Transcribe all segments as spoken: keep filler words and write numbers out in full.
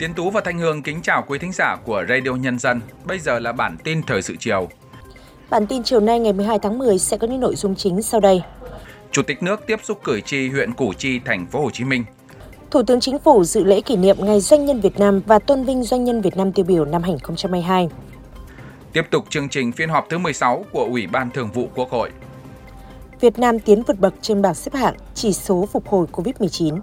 Tiến Tú và Thanh Hương kính chào quý thính giả của Radio Nhân dân. Bây giờ là bản tin thời sự chiều. Bản tin chiều nay ngày mười hai tháng mười sẽ có những nội dung chính sau đây. Chủ tịch nước tiếp xúc cử tri huyện Củ Chi, thành phố Hồ Chí Minh. Thủ tướng Chính phủ dự lễ kỷ niệm Ngày Doanh nhân Việt Nam và tôn vinh Doanh nhân Việt Nam tiêu biểu năm hai không hai hai. Tiếp tục chương trình phiên họp thứ mười sáu của Ủy ban Thường vụ Quốc hội. Việt Nam tiến vượt bậc trên bảng xếp hạng chỉ số phục hồi covid mười chín.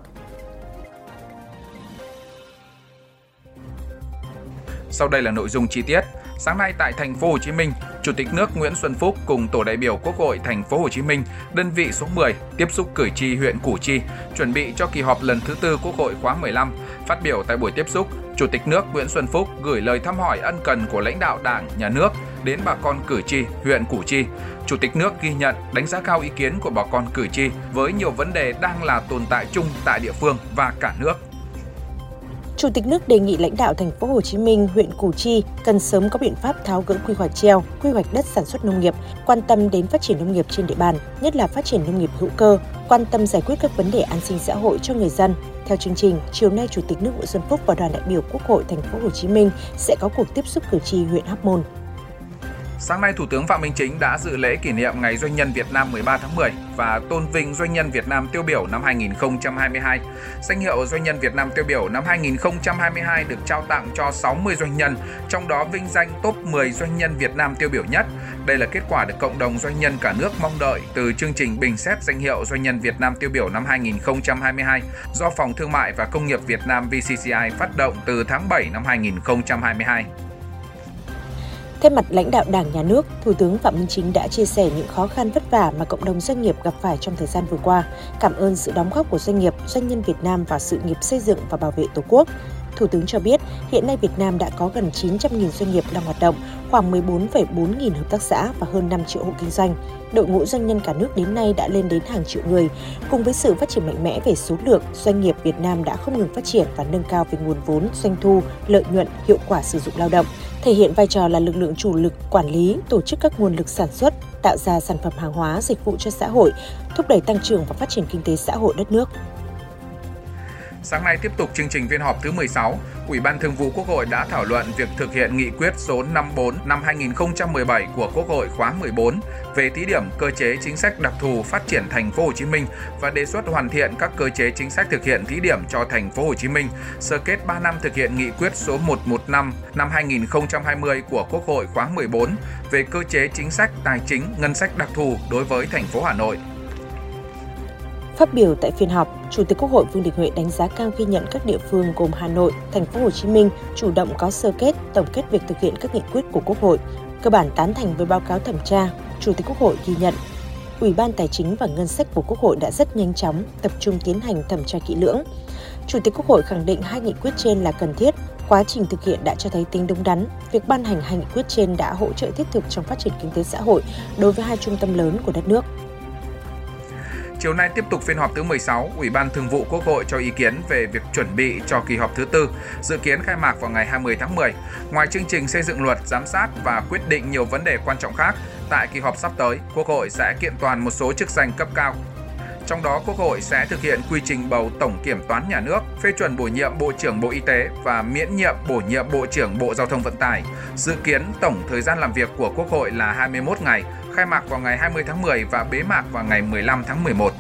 Sau đây là nội dung chi tiết. Sáng nay tại thành phố Hồ Chí Minh, Chủ tịch nước Nguyễn Xuân Phúc cùng tổ đại biểu Quốc hội thành phố Hồ Chí Minh, đơn vị số mười, tiếp xúc cử tri huyện Củ Chi, chuẩn bị cho kỳ họp lần thứ tư Quốc hội khóa mười lăm. Phát biểu tại buổi tiếp xúc, Chủ tịch nước Nguyễn Xuân Phúc gửi lời thăm hỏi ân cần của lãnh đạo Đảng, Nhà nước đến bà con cử tri huyện Củ Chi. Chủ tịch nước ghi nhận, đánh giá cao ý kiến của bà con cử tri với nhiều vấn đề đang là tồn tại chung tại địa phương và cả nước. Chủ tịch nước đề nghị lãnh đạo thành phố Hồ Chí Minh, huyện Củ Chi cần sớm có biện pháp tháo gỡ quy hoạch treo, quy hoạch đất sản xuất nông nghiệp, quan tâm đến phát triển nông nghiệp trên địa bàn, nhất là phát triển nông nghiệp hữu cơ, quan tâm giải quyết các vấn đề an sinh xã hội cho người dân. Theo chương trình, chiều nay Chủ tịch nước Nguyễn Xuân Phúc và đoàn đại biểu Quốc hội thành phố Hồ Chí Minh sẽ có cuộc tiếp xúc cử tri huyện Hóc Môn. Sáng nay, Thủ tướng Phạm Minh Chính đã dự lễ kỷ niệm Ngày Doanh nhân Việt Nam mười ba tháng mười và tôn vinh Doanh nhân Việt Nam tiêu biểu năm hai không hai hai. Danh hiệu Doanh nhân Việt Nam tiêu biểu năm hai không hai hai được trao tặng cho sáu mươi doanh nhân, trong đó vinh danh top mười doanh nhân Việt Nam tiêu biểu nhất. Đây là kết quả được cộng đồng doanh nhân cả nước mong đợi từ chương trình bình xét danh hiệu Doanh nhân Việt Nam tiêu biểu năm hai không hai hai do Phòng Thương mại và Công nghiệp Việt Nam vê xê xê i phát động từ tháng bảy năm hai không hai hai. Thay mặt lãnh đạo Đảng, Nhà nước, Thủ tướng Phạm Minh Chính đã chia sẻ những khó khăn vất vả mà cộng đồng doanh nghiệp gặp phải trong thời gian vừa qua, cảm ơn sự đóng góp của doanh nghiệp, doanh nhân Việt Nam vào sự nghiệp xây dựng và bảo vệ Tổ quốc. Thủ tướng cho biết, hiện nay Việt Nam đã có gần chín trăm nghìn doanh nghiệp đang hoạt động, khoảng mười bốn phẩy bốn nghìn hợp tác xã và hơn năm triệu hộ kinh doanh. Đội ngũ doanh nhân cả nước đến nay đã lên đến hàng triệu người. Cùng với sự phát triển mạnh mẽ về số lượng, doanh nghiệp Việt Nam đã không ngừng phát triển và nâng cao về nguồn vốn, doanh thu, lợi nhuận, hiệu quả sử dụng lao động, thể hiện vai trò là lực lượng chủ lực quản lý, tổ chức các nguồn lực sản xuất, tạo ra sản phẩm hàng hóa, dịch vụ cho xã hội, thúc đẩy tăng trưởng và phát triển kinh tế xã hội đất nước. Sáng nay tiếp tục chương trình phiên họp thứ mười sáu, Ủy ban Thường vụ Quốc hội đã thảo luận việc thực hiện nghị quyết số năm mươi tư năm hai không một bảy của Quốc hội khóa mười bốn về thí điểm cơ chế chính sách đặc thù phát triển thành phố Hồ Chí Minh và đề xuất hoàn thiện các cơ chế chính sách thực hiện thí điểm cho thành phố Hồ Chí Minh, sơ kết ba năm thực hiện nghị quyết số một trăm mười lăm năm hai không hai không của Quốc hội khóa mười bốn về cơ chế chính sách tài chính ngân sách đặc thù đối với thành phố Hà Nội. Phát biểu tại phiên họp, Chủ tịch Quốc hội Vương Đình Huệ đánh giá cao ghi nhận các địa phương gồm Hà Nội, thành phố Hồ Chí Minh chủ động có sơ kết, tổng kết việc thực hiện các nghị quyết của Quốc hội, cơ bản tán thành với báo cáo thẩm tra. Chủ tịch Quốc hội ghi nhận, Ủy ban Tài chính và Ngân sách của Quốc hội đã rất nhanh chóng, tập trung tiến hành thẩm tra kỹ lưỡng. Chủ tịch Quốc hội khẳng định hai nghị quyết trên là cần thiết, quá trình thực hiện đã cho thấy tính đúng đắn. Việc ban hành hai nghị quyết trên đã hỗ trợ thiết thực trong phát triển kinh tế xã hội đối với hai trung tâm lớn của đất nước. Chiều nay tiếp tục phiên họp thứ mười sáu, Ủy ban Thường vụ Quốc hội cho ý kiến về việc chuẩn bị cho kỳ họp thứ tư, dự kiến khai mạc vào ngày hai mươi tháng mười. Ngoài chương trình xây dựng luật, giám sát và quyết định nhiều vấn đề quan trọng khác, tại kỳ họp sắp tới, Quốc hội sẽ kiện toàn một số chức danh cấp cao. Trong đó, Quốc hội sẽ thực hiện quy trình bầu Tổng Kiểm toán Nhà nước, phê chuẩn bổ nhiệm Bộ trưởng Bộ Y tế và miễn nhiệm bổ nhiệm Bộ trưởng Bộ Giao thông Vận tải. Dự kiến tổng thời gian làm việc của Quốc hội là hai mươi mốt ngày, khai mạc vào ngày hai mươi tháng mười và bế mạc vào ngày mười lăm tháng mười một.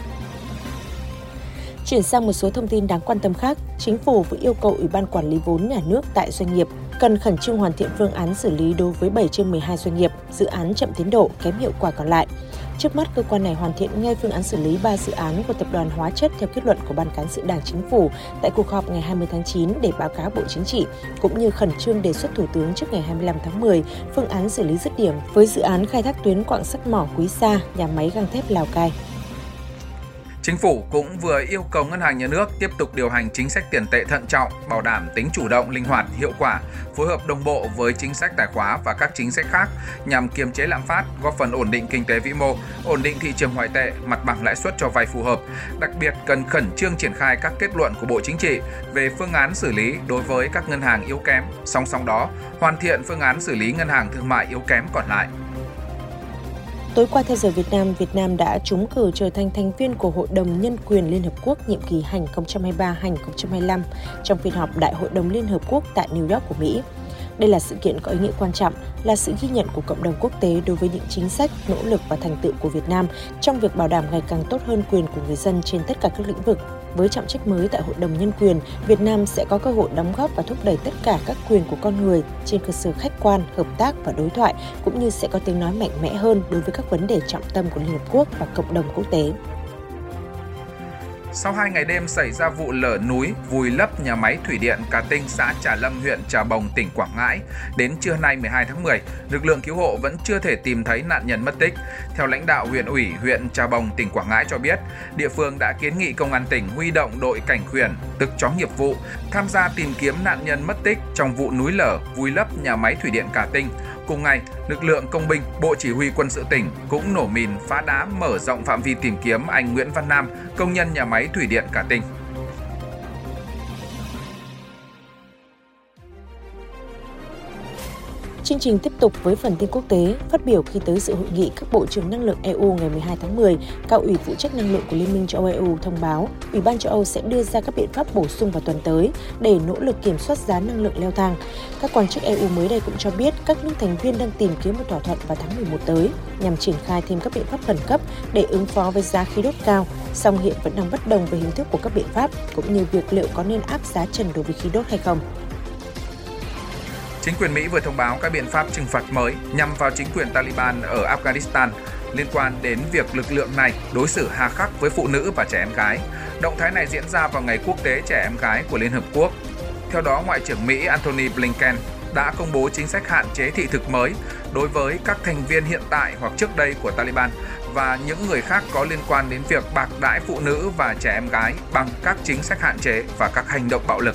Chuyển sang một số thông tin đáng quan tâm khác, Chính phủ vừa yêu cầu Ủy ban Quản lý vốn nhà nước tại doanh nghiệp cần khẩn trương hoàn thiện phương án xử lý đối với bảy trên mười hai doanh nghiệp, dự án chậm tiến độ, kém hiệu quả còn lại. Trước mắt, cơ quan này hoàn thiện ngay phương án xử lý ba dự án của Tập đoàn Hóa chất theo kết luận của Ban Cán sự Đảng Chính phủ tại cuộc họp ngày hai mươi tháng chín để báo cáo Bộ Chính trị, cũng như khẩn trương đề xuất Thủ tướng trước ngày hai mươi lăm tháng mười phương án xử lý dứt điểm với dự án khai thác tuyến quặng sắt mỏ Quý Sa, nhà máy gang thép Lào Cai. Chính phủ cũng vừa yêu cầu Ngân hàng Nhà nước tiếp tục điều hành chính sách tiền tệ thận trọng, bảo đảm tính chủ động, linh hoạt, hiệu quả, phối hợp đồng bộ với chính sách tài khóa và các chính sách khác nhằm kiềm chế lạm phát, góp phần ổn định kinh tế vĩ mô, ổn định thị trường ngoại tệ, mặt bằng lãi suất cho vay phù hợp. Đặc biệt cần khẩn trương triển khai các kết luận của Bộ Chính trị về phương án xử lý đối với các ngân hàng yếu kém, song song đó hoàn thiện phương án xử lý ngân hàng thương mại yếu kém còn lại. Tối qua theo giờ Việt Nam, Việt Nam đã trúng cử trở thành thành viên của Hội đồng Nhân quyền Liên Hợp Quốc nhiệm kỳ hai nghìn không trăm hai mươi ba đến hai nghìn không trăm hai mươi lăm trong phiên họp Đại hội đồng Liên Hợp Quốc tại New York của Mỹ. Đây là sự kiện có ý nghĩa quan trọng, là sự ghi nhận của cộng đồng quốc tế đối với những chính sách, nỗ lực và thành tựu của Việt Nam trong việc bảo đảm ngày càng tốt hơn quyền của người dân trên tất cả các lĩnh vực. Với trọng trách mới tại Hội đồng Nhân quyền, Việt Nam sẽ có cơ hội đóng góp và thúc đẩy tất cả các quyền của con người trên cơ sở khách quan, hợp tác và đối thoại, cũng như sẽ có tiếng nói mạnh mẽ hơn đối với các vấn đề trọng tâm của Liên Hợp Quốc và cộng đồng quốc tế. Sau hai ngày đêm xảy ra vụ lở núi vùi lấp nhà máy thủy điện Cà Tinh, xã Trà Lâm, huyện Trà Bồng, tỉnh Quảng Ngãi, đến trưa nay mười hai tháng mười, lực lượng cứu hộ vẫn chưa thể tìm thấy nạn nhân mất tích. Theo lãnh đạo huyện ủy huyện Trà Bồng, tỉnh Quảng Ngãi cho biết, địa phương đã kiến nghị công an tỉnh huy động đội cảnh khuyển, tức chó nghiệp vụ, tham gia tìm kiếm nạn nhân mất tích trong vụ núi lở vùi lấp nhà máy thủy điện Cà Tinh. Cùng ngày, lực lượng công binh, Bộ Chỉ huy Quân sự tỉnh cũng nổ mìn phá đá mở rộng phạm vi tìm kiếm anh Nguyễn Văn Nam, công nhân nhà máy thủy điện Cà Tinh. Chương trình tiếp tục với phần tin quốc tế. Phát biểu khi tới dự hội nghị các bộ trưởng năng lượng e u ngày mười hai tháng mười, Cao ủy phụ trách năng lượng của Liên minh châu Âu e u thông báo Ủy ban châu Âu sẽ đưa ra các biện pháp bổ sung vào tuần tới để nỗ lực kiểm soát giá năng lượng leo thang. Các quan chức e u mới đây cũng cho biết các nước thành viên đang tìm kiếm một thỏa thuận vào tháng mười một tới nhằm triển khai thêm các biện pháp khẩn cấp để ứng phó với giá khí đốt cao, song hiện vẫn đang bất đồng về hình thức của các biện pháp cũng như việc liệu có nên áp giá trần đối với khí đốt hay không. Chính quyền Mỹ vừa thông báo các biện pháp trừng phạt mới nhằm vào chính quyền Taliban ở Afghanistan liên quan đến việc lực lượng này đối xử hà khắc với phụ nữ và trẻ em gái. Động thái này diễn ra vào ngày quốc tế trẻ em gái của Liên Hợp Quốc. Theo đó, Ngoại trưởng Mỹ Antony Blinken đã công bố chính sách hạn chế thị thực mới đối với các thành viên hiện tại hoặc trước đây của Taliban và những người khác có liên quan đến việc bạc đãi phụ nữ và trẻ em gái bằng các chính sách hạn chế và các hành động bạo lực.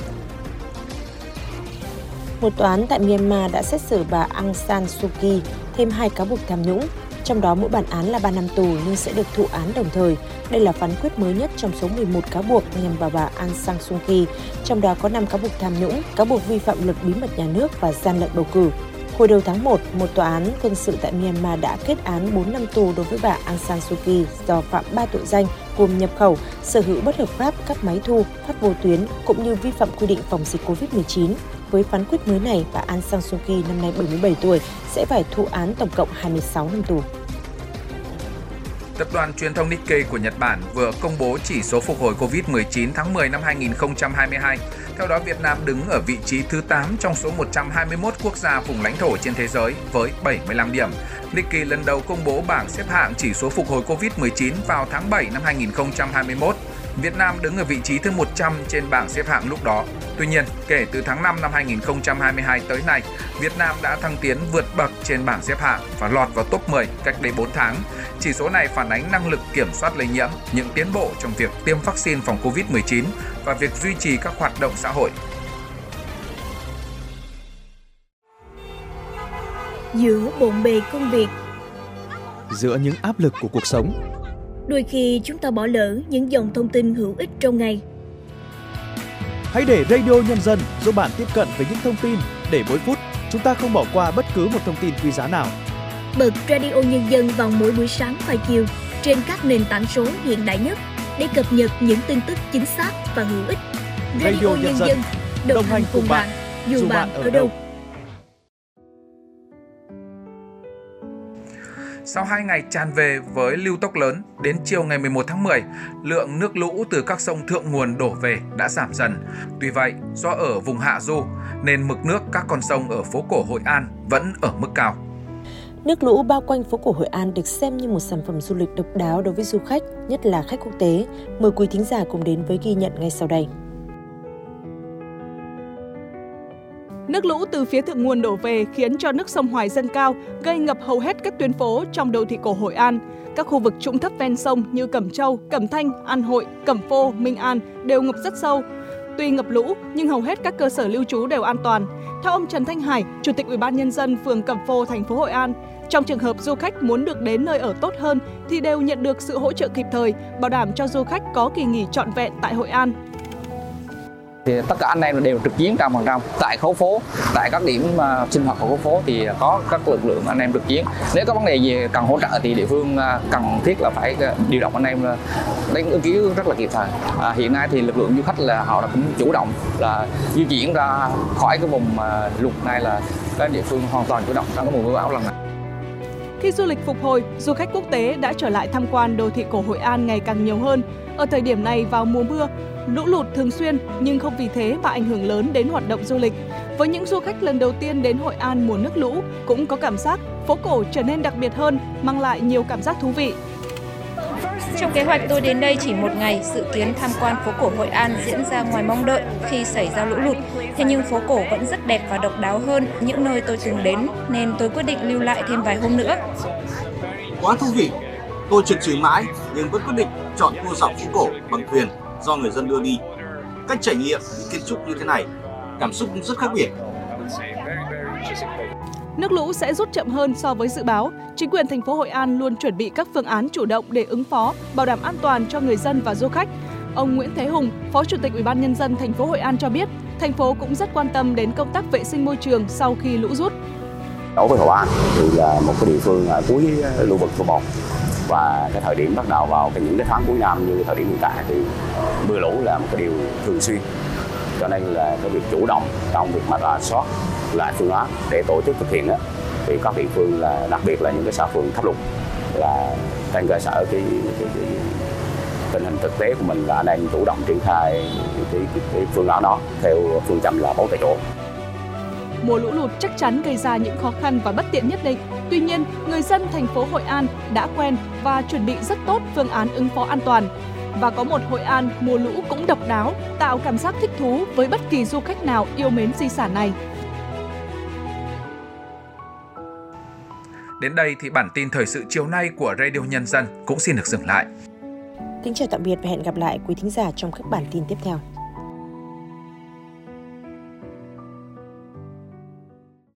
Một tòa án tại Myanmar đã xét xử bà Aung San Suu Kyi thêm hai cáo buộc tham nhũng, trong đó mỗi bản án là ba năm tù nhưng sẽ được thụ án đồng thời. Đây là phán quyết mới nhất trong số mười một cáo buộc nhằm vào bà Aung San Suu Kyi, trong đó có năm cáo buộc tham nhũng, cáo buộc vi phạm luật bí mật nhà nước và gian lận bầu cử. Hồi đầu tháng một, một tòa án quân sự tại Myanmar đã kết án bốn năm tù đối với bà Aung San Suu Kyi do phạm ba tội danh gồm nhập khẩu, sở hữu bất hợp pháp các máy thu, phát vô tuyến cũng như vi phạm quy định phòng dịch covid mười chín. Với phán quyết mới này, bà Aung San Suu Kyi năm nay bảy mươi bảy tuổi sẽ phải thụ án tổng cộng hai mươi sáu năm tù. Tập đoàn truyền thông Nikkei của Nhật Bản vừa công bố chỉ số phục hồi covid mười chín tháng mười năm hai nghìn không trăm hai mươi hai. Theo đó, Việt Nam đứng ở vị trí thứ tám trong số một trăm hai mươi mốt quốc gia vùng lãnh thổ trên thế giới với bảy mươi lăm điểm. Nikkei lần đầu công bố bảng xếp hạng chỉ số phục hồi covid mười chín vào tháng bảy năm hai nghìn không trăm hai mươi mốt. Việt Nam đứng ở vị trí thứ một trăm trên bảng xếp hạng lúc đó. Tuy nhiên, kể từ tháng năm năm hai nghìn không trăm hai mươi hai tới nay, Việt Nam đã thăng tiến vượt bậc trên bảng xếp hạng và lọt vào top mười cách đây bốn tháng. Chỉ số này phản ánh năng lực kiểm soát lây nhiễm, những tiến bộ trong việc tiêm vaccine phòng covid mười chín và việc duy trì các hoạt động xã hội. Giữa bộn bề công việc, giữa những áp lực của cuộc sống, đôi khi chúng ta bỏ lỡ những dòng thông tin hữu ích trong ngày. Hãy để Radio Nhân dân giúp bạn tiếp cận với những thông tin để mỗi phút chúng ta không bỏ qua bất cứ một thông tin quý giá nào. Bật Radio Nhân dân vào mỗi buổi sáng và chiều trên các nền tảng số hiện đại nhất để cập nhật những tin tức chính xác và hữu ích. Radio, Radio Nhân dân, đồng, đồng hành cùng bạn, dù, dù bạn ở đâu. Sau hai ngày tràn về với lưu tốc lớn, đến chiều ngày mười một tháng mười, lượng nước lũ từ các sông thượng nguồn đổ về đã giảm dần. Tuy vậy, do ở vùng hạ du, nên mực nước các con sông ở phố cổ Hội An vẫn ở mức cao. Nước lũ bao quanh phố cổ Hội An được xem như một sản phẩm du lịch độc đáo đối với du khách, nhất là khách quốc tế. Mời quý thính giả cùng đến với ghi nhận ngay sau đây. Nước lũ từ phía thượng nguồn đổ về khiến cho nước sông Hoài dâng cao, gây ngập hầu hết các tuyến phố trong đô thị cổ Hội An. Các khu vực trũng thấp ven sông như Cẩm Châu, Cẩm Thanh, An Hội, Cẩm Phô, Minh An đều ngập rất sâu. Tuy ngập lũ nhưng hầu hết các cơ sở lưu trú đều an toàn. Theo ông Trần Thanh Hải, Chủ tịch Ủy ban Nhân dân phường Cẩm Phô, thành phố Hội An, trong trường hợp du khách muốn được đến nơi ở tốt hơn thì đều nhận được sự hỗ trợ kịp thời, bảo đảm cho du khách có kỳ nghỉ trọn vẹn tại Hội An. Thì tất cả anh em đều trực chiến trăm phần trăm tại khối phố, tại các điểm uh, sinh hoạt của khối phố thì có các lực lượng anh em trực chiến. Nếu có vấn đề gì cần hỗ trợ thì địa phương uh, cần thiết là phải uh, điều động anh em uh, đánh ứng cứu rất là kịp thời. Uh, hiện nay thì lực lượng du khách là họ đã cũng chủ động là di chuyển ra khỏi cái vùng uh, lụt này, là các địa phương hoàn toàn chủ động trong cái mùa mưa bão lần này. Khi du lịch phục hồi, du khách quốc tế đã trở lại tham quan đô thị cổ Hội An ngày càng nhiều hơn. Ở thời điểm này vào mùa mưa, lũ lụt thường xuyên nhưng không vì thế mà ảnh hưởng lớn đến hoạt động du lịch. Với những du khách lần đầu tiên đến Hội An mùa nước lũ cũng có cảm giác phố cổ trở nên đặc biệt hơn, mang lại nhiều cảm giác thú vị. Trong kế hoạch tôi đến đây chỉ một ngày, dự kiến tham quan phố cổ Hội An diễn ra ngoài mong đợi khi xảy ra lũ lụt. Thế nhưng phố cổ vẫn rất đẹp và độc đáo hơn những nơi tôi từng đến, nên tôi quyết định lưu lại thêm vài hôm nữa. Quá thú vị! Tôi chần chừ mãi nhưng vẫn quyết định chọn tour dọc phố cổ bằng thuyền do người dân đưa đi. Cách trải nghiệm những kiến trúc như thế này, cảm xúc rất khác biệt. Nước lũ sẽ rút chậm hơn so với dự báo. Chính quyền thành phố Hội An luôn chuẩn bị các phương án chủ động để ứng phó, bảo đảm an toàn cho người dân và du khách. Ông Nguyễn Thế Hùng, Phó Chủ tịch Ủy ban Nhân dân thành phố Hội An cho biết, thành phố cũng rất quan tâm đến công tác vệ sinh môi trường sau khi lũ rút. Đối với Hội An thì là một cái địa phương cuối lưu vực số một, và cái thời điểm bắt đầu vào cái những cái tháng cuối năm như thời điểm hiện tại thì mưa lũ là một cái điều thường xuyên, cho nên là cái việc chủ động trong việc mà rà soát lại phương án để tổ chức thực hiện đó, thì các địa phương là đặc biệt là những cái xã phường thấp lụt là trên cơ sở cái, cái, cái tình hình thực tế của mình là đang chủ động triển khai cái, cái, cái phương án đó theo phương châm là bốn tại chỗ. Mùa lũ lụt chắc chắn gây ra những khó khăn và bất tiện nhất định. Tuy nhiên, người dân thành phố Hội An đã quen và chuẩn bị rất tốt phương án ứng phó an toàn. Và có một Hội An mùa lũ cũng độc đáo, tạo cảm giác thích thú với bất kỳ du khách nào yêu mến di sản này. Đến đây thì bản tin thời sự chiều nay của Radio Nhân dân cũng xin được dừng lại. Kính chào tạm biệt và hẹn gặp lại quý thính giả trong các bản tin tiếp theo.